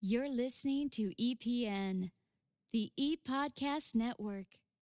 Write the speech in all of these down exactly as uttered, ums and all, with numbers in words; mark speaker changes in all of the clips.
Speaker 1: You're listening to E P N, the E-Podcast Network.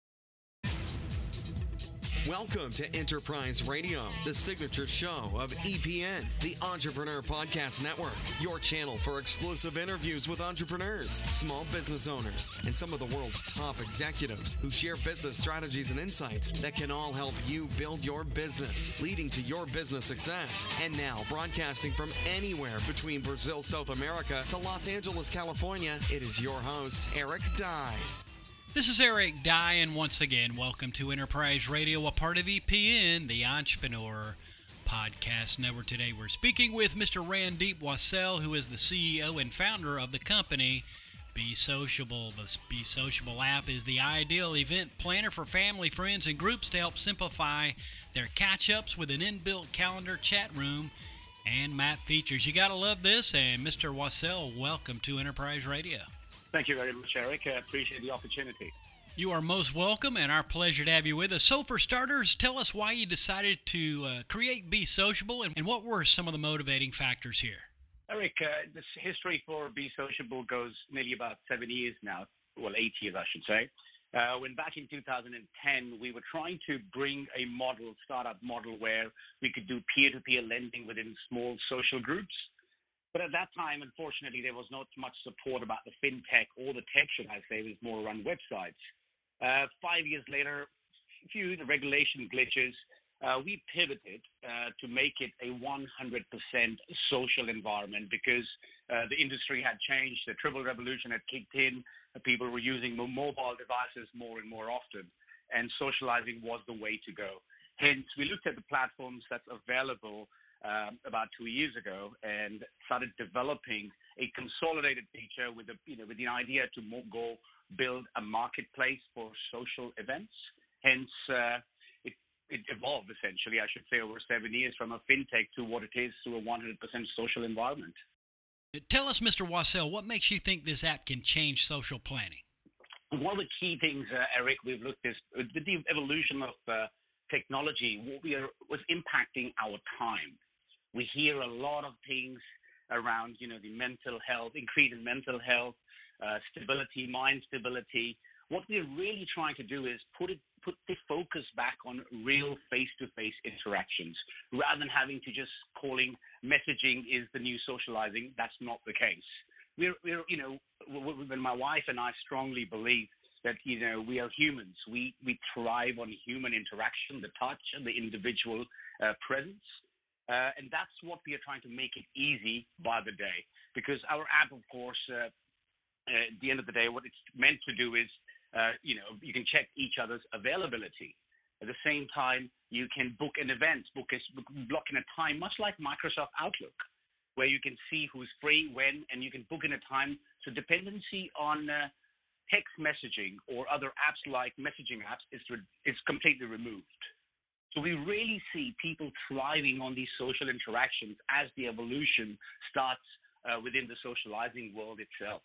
Speaker 2: Welcome to Enterprise Radio, the signature show of E P N, the Entrepreneur Podcast Network, your channel for exclusive interviews with entrepreneurs, small business owners, and some of the world's top executives who share business strategies and insights that can all help you build your business, leading to your business success. And now, broadcasting from anywhere between Brazil, South America to Los Angeles, California, it is your host, Eric Dye.
Speaker 3: This is Eric Dye, and once again, welcome to Enterprise Radio, a part of E P N, the Entrepreneur Podcast Network. Today we're speaking with Mister Randeep Wassell, who is the C E O and founder of the company Be Sociable. The Be Sociable app is the ideal event planner for family, friends, and groups to help simplify their catch-ups with an inbuilt calendar, chat room, and map features. You gotta love this, and Mister Wassell, welcome to Enterprise Radio.
Speaker 4: Thank you very much, Eric. I appreciate the opportunity.
Speaker 3: You are most welcome, and our pleasure to have you with us. So for starters, tell us why you decided to uh, create Be Sociable, and, and what were some of the motivating factors here?
Speaker 4: Eric, uh, this history for Be Sociable goes nearly about seven years now, well, eight years, I should say. Uh, when back in two thousand ten, we were trying to bring a model, startup model, where we could do peer-to-peer lending within small social groups. But at that time, unfortunately, there was not much support about the fintech, or the tech, should I say. It was more around websites. Uh, five years later, a few the regulation glitches, uh, we pivoted uh, to make it a one hundred percent social environment, because uh, the industry had changed. The triple revolution had kicked in. People were using mobile devices more and more often, and socializing was the way to go. Hence, we looked at the platforms that's available Um, about two years ago, and started developing a consolidated feature with the you know with the idea to mo- go build a marketplace for social events. Hence, uh, it it evolved essentially, I should say, over seven years from a fintech to what it is, to a one hundred percent social environment.
Speaker 3: Tell us, Mister Wassell, what makes you think this app can change social planning?
Speaker 4: One of the key things, uh, Eric, we've looked at is with the evolution of uh, technology, what we are was impacting our time. We hear a lot of things around, you know, the mental health, increase in mental health, uh, stability, mind stability. What we're really trying to do is put it, put the focus back on real face-to-face interactions, rather than having to just calling, messaging is the new socializing. That's not the case. We're, we're, you know, when my wife and I strongly believe that, you know, we are humans. We we thrive on human interaction, the touch, and the individual uh, presence. Uh, and that's what we are trying to make it easy by the day, because our app, of course, uh, uh, at the end of the day, what it's meant to do is, uh, you know, you can check each other's availability. At the same time, you can book an event, book a, block in a time, much like Microsoft Outlook, where you can see who's free, when, and you can book in a time. So dependency on uh, text messaging or other apps like messaging apps is, re- is completely removed. So we really see people thriving on these social interactions as the evolution starts uh, within the socializing world itself.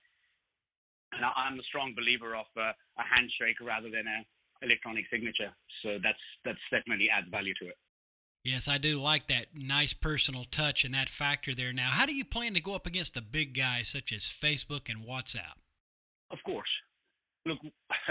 Speaker 4: And I'm a strong believer of uh, a handshake rather than an electronic signature. So that's that's definitely adds value to it.
Speaker 3: Yes, I do like that nice personal touch and that factor there. Now, how do you plan to go up against the big guys such as Facebook and WhatsApp?
Speaker 4: Of course. Look,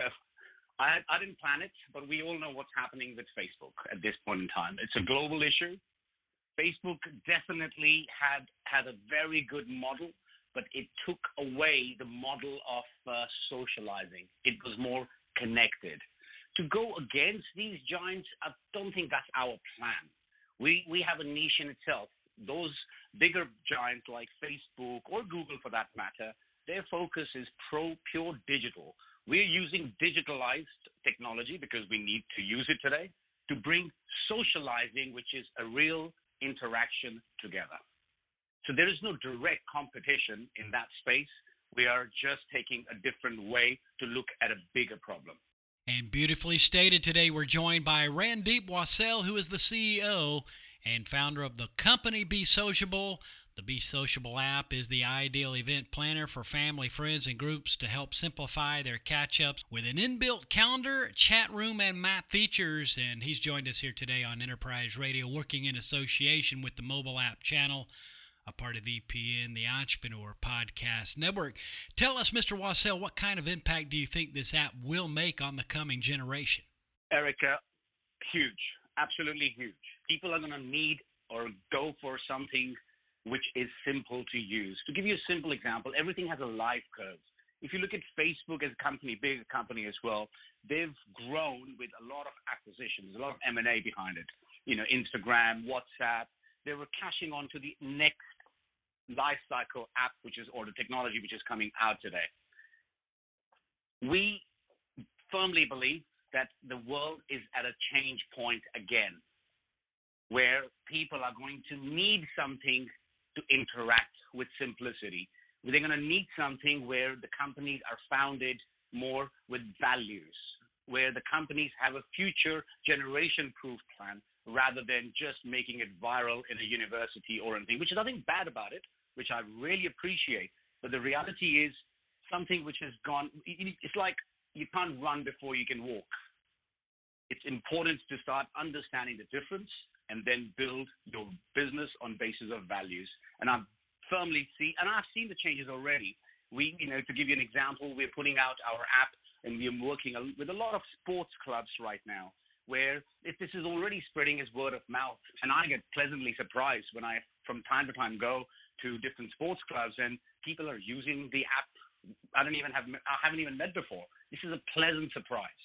Speaker 4: I, I didn't plan it, but we all know what's happening with Facebook at this point in time. It's a global issue. Facebook definitely had had a very good model, but it took away the model of uh, socializing. It was more connected. To go against these giants, I don't think that's our plan. We we have a niche in itself. Those bigger giants like Facebook or Google, for that matter, their focus is pro pure digital. We're using digitalized technology because we need to use it today to bring socializing, which is a real interaction, together. So there is no direct competition in that space. We are just taking a different way to look at a bigger problem.
Speaker 3: And beautifully stated. Today we're joined by Randeep Wassell, who is the C E O and founder of the company Be Sociable. The Be Sociable app is the ideal event planner for family, friends, and groups to help simplify their catch-ups with an inbuilt calendar, chat room, and map features. And he's joined us here today on Enterprise Radio, working in association with the mobile app channel a part of E P N, the Entrepreneur Podcast Network. Tell us, Mister Wassell, what kind of impact do you think this app will make on the coming generation?
Speaker 4: Erica, huge, absolutely huge. People are going to need or go for something which is simple to use. To give you a simple example, everything has a life curve. If you look at Facebook as a company, big company as well, they've grown with a lot of acquisitions, a lot of M and A behind it. You know, Instagram, WhatsApp, they were cashing on to the next life cycle app, which is, or the technology which is coming out today. We firmly believe that the world is at a change point again, where people are going to need something to interact with simplicity. They're going to need something where the companies are founded more with values, where the companies have a future generation-proof plan rather than just making it viral in a university or anything, which is nothing bad about it, which I really appreciate. But the reality is something which has gone, it's like you can't run before you can walk. It's important to start understanding the difference and then build your business on basis of values. And I firmly see, and I've seen the changes already. We, you know, to give you an example, we're putting out our app and we're working with a lot of sports clubs right now, where if this is already spreading as word of mouth. And I get pleasantly surprised when I, from time to time, go to different sports clubs and people are using the app. I don't even have, I haven't even met before. This is a pleasant surprise.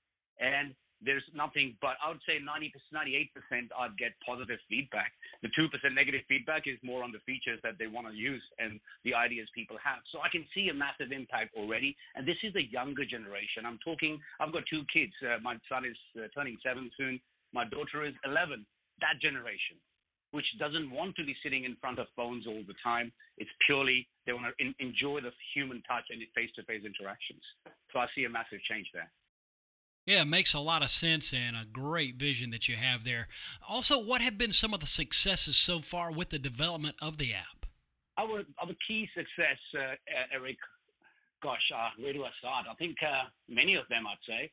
Speaker 4: And there's nothing, but I would say ninety, ninety-eight percent I'd get positive feedback. The two percent negative feedback is more on the features that they want to use and the ideas people have. So I can see a massive impact already. And this is the younger generation. I'm talking, I've got two kids. Uh, my son is uh, turning seven soon. My daughter is eleven. That generation, which doesn't want to be sitting in front of phones all the time. It's purely, they want to in, enjoy the human touch and face-to-face interactions. So I see a massive change there.
Speaker 3: Yeah, it makes a lot of sense and a great vision that you have there. Also, what have been some of the successes so far with the development of the app?
Speaker 4: Our, our key success, uh, Eric, gosh, uh, where do I start? I think uh, many of them, I'd say.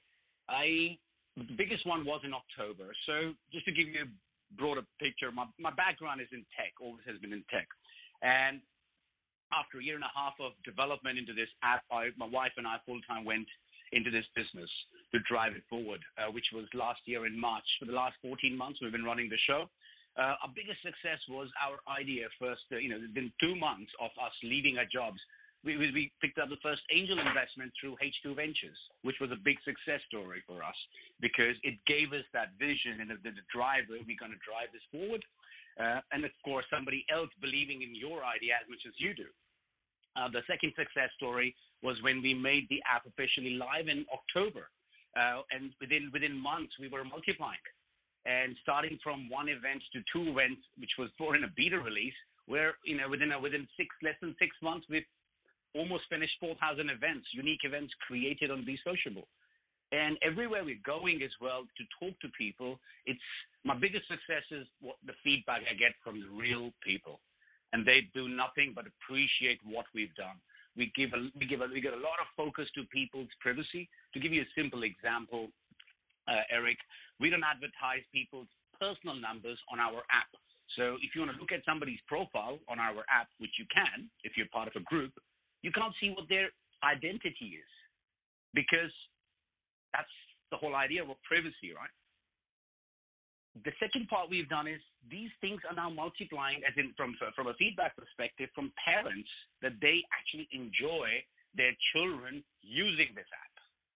Speaker 4: I, the biggest one was in October. So just to give you a broader picture, my, my background is in tech, always has been in tech. And after a year and a half of development into this app, I, my wife and I full-time went into this business to drive it forward, uh, which was last year in March. For the last fourteen months, we've been running the show. Uh, our biggest success was our idea first, uh, you know, within two months of us leaving our jobs, we, we picked up the first angel investment through H two Ventures, which was a big success story for us because it gave us that vision and the, the drive where we're going to drive this forward. Uh, and of course, somebody else believing in your idea as much as you do. Uh, the second success story was when we made the app officially live in October. Uh, and within within months, we were multiplying. And starting from one event to two events, which was for in a beta release, where, you know, within a, within six, less than six months, we've almost finished four thousand events, unique events created on Be Sociable. And everywhere we're going as well to talk to people, it's my biggest success is what the feedback I get from the real people. And they do nothing but appreciate what we've done. We give a, we give a, we get a lot of focus to people's privacy. To give you a simple example, uh, Eric, we don't advertise people's personal numbers on our app. So if you want to look at somebody's profile on our app, which you can if you're part of a group, you can't see what their identity is because that's the whole idea of privacy, right? The second part we've done is these things are now multiplying, as in from from a feedback perspective, from parents that they actually enjoy their children using this app.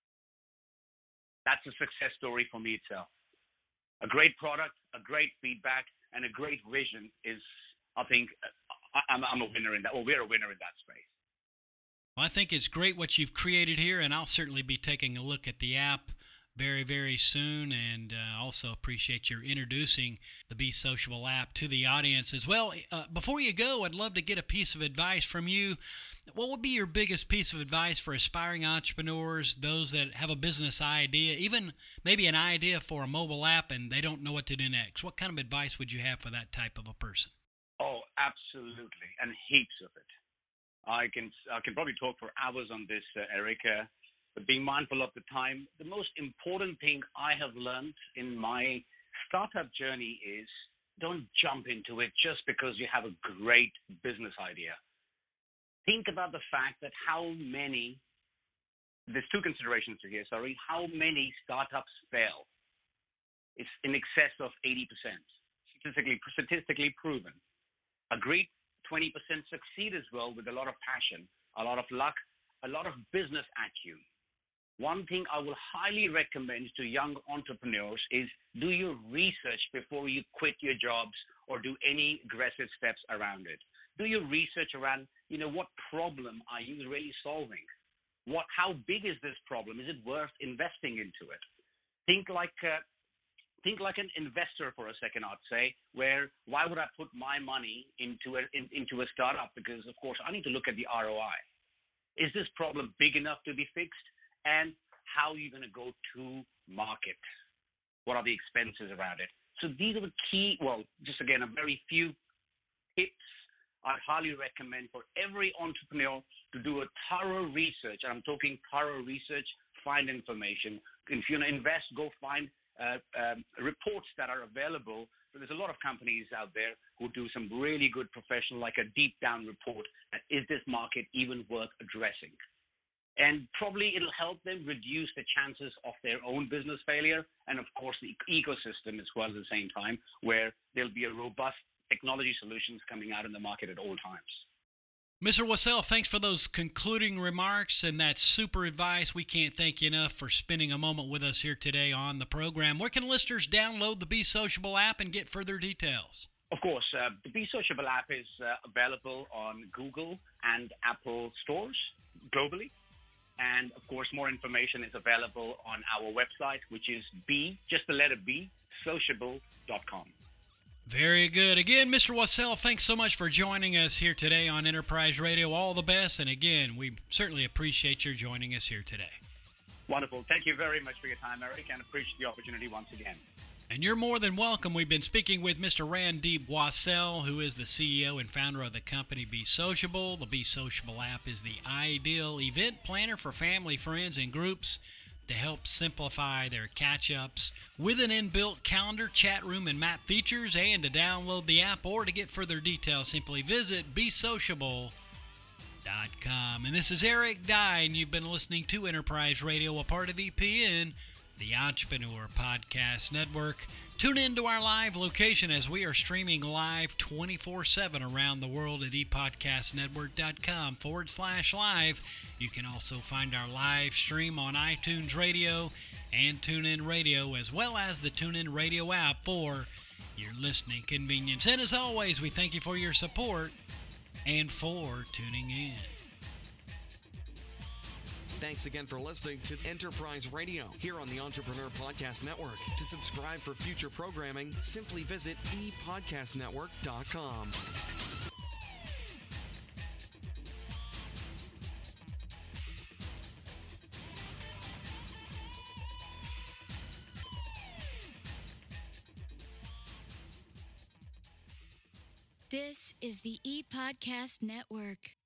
Speaker 4: That's a success story for me itself. A great product, a great feedback, and a great vision is, I think, I'm, I'm a winner in that, or we're a winner in that space.
Speaker 3: Well, I think it's great what you've created here, and I'll certainly be taking a look at the app very, very soon, and uh, also appreciate your introducing the Be Sociable app to the audience as well. Uh, before you go, I'd love to get a piece of advice from you. What would be your biggest piece of advice for aspiring entrepreneurs, those that have a business idea, even maybe an idea for a mobile app and they don't know what to do next? What kind of advice would you have for that type of a person?
Speaker 4: Oh, absolutely, and heaps of it. I can I can probably talk for hours on this, uh, Erica. But being mindful of the time, the most important thing I have learned in my startup journey is don't jump into it just because you have a great business idea. Think about the fact that how many, there's two considerations here, sorry, how many startups fail. It's in excess of eighty percent, statistically, statistically proven. A great twenty percent succeed as well with a lot of passion, a lot of luck, a lot of business acumen. One thing I will highly recommend to young entrepreneurs is do your research before you quit your jobs or do any aggressive steps around it. Do your research around, you know, what problem are you really solving? What, how big is this problem? Is it worth investing into it? Think like, uh, think like an investor for a second, I'd say, where why would I put my money into a, in, into a startup? Because, of course, I need to look at the R O I. Is this problem big enough to be fixed? And how are you going to go to market? What are the expenses around it? So these are the key, well, just again, a very few tips I highly recommend for every entrepreneur to do a thorough research. And I'm talking thorough research, find information. If you want to invest, go find uh, um, reports that are available. So there's a lot of companies out there who do some really good professional, like a deep down report. And is this market even worth addressing? And probably it'll help them reduce the chances of their own business failure and, of course, the ecosystem as well at the same time, where there'll be a robust technology solutions coming out in the market at all times.
Speaker 3: Mister Wassell, thanks for those concluding remarks and that super advice. We can't thank you enough for spending a moment with us here today on the program. Where can listeners download the Be Sociable app and get further details?
Speaker 4: Of course, uh, the Be Sociable app is uh, available on Google and Apple stores globally. And, of course, more information is available on our website, which is B, just the letter B, sociable dot com.
Speaker 3: Very good. Again, Mister Wassell, thanks so much for joining us here today on Enterprise Radio. All the best. And, again, we certainly appreciate your joining us here today.
Speaker 4: Wonderful. Thank you very much for your time, Eric, and appreciate the opportunity once again.
Speaker 3: And you're more than welcome. We've been speaking with Mister Randeep Wassell, who is the C E O and founder of the company Be Sociable. The Be Sociable app is the ideal event planner for family, friends, and groups to help simplify their catch-ups with an inbuilt calendar, chat room, and map features. And to download the app or to get further details, simply visit be sociable dot com. And this is Eric Dye, and you've been listening to Enterprise Radio, a part of E P N, the Entrepreneur Podcast Network. Tune in to our live location as we are streaming live twenty-four seven around the world at epodcastnetwork.com forward slash live. You can also find our live stream on iTunes Radio and TuneIn Radio, as well as the TuneIn Radio app for your listening convenience. And as always, we thank you for your support and for tuning in.
Speaker 2: Thanks again for listening to Enterprise Radio here on the Entrepreneur Podcast Network. To subscribe for future programming, simply visit e podcast network dot com.
Speaker 1: This is the E-Podcast Network.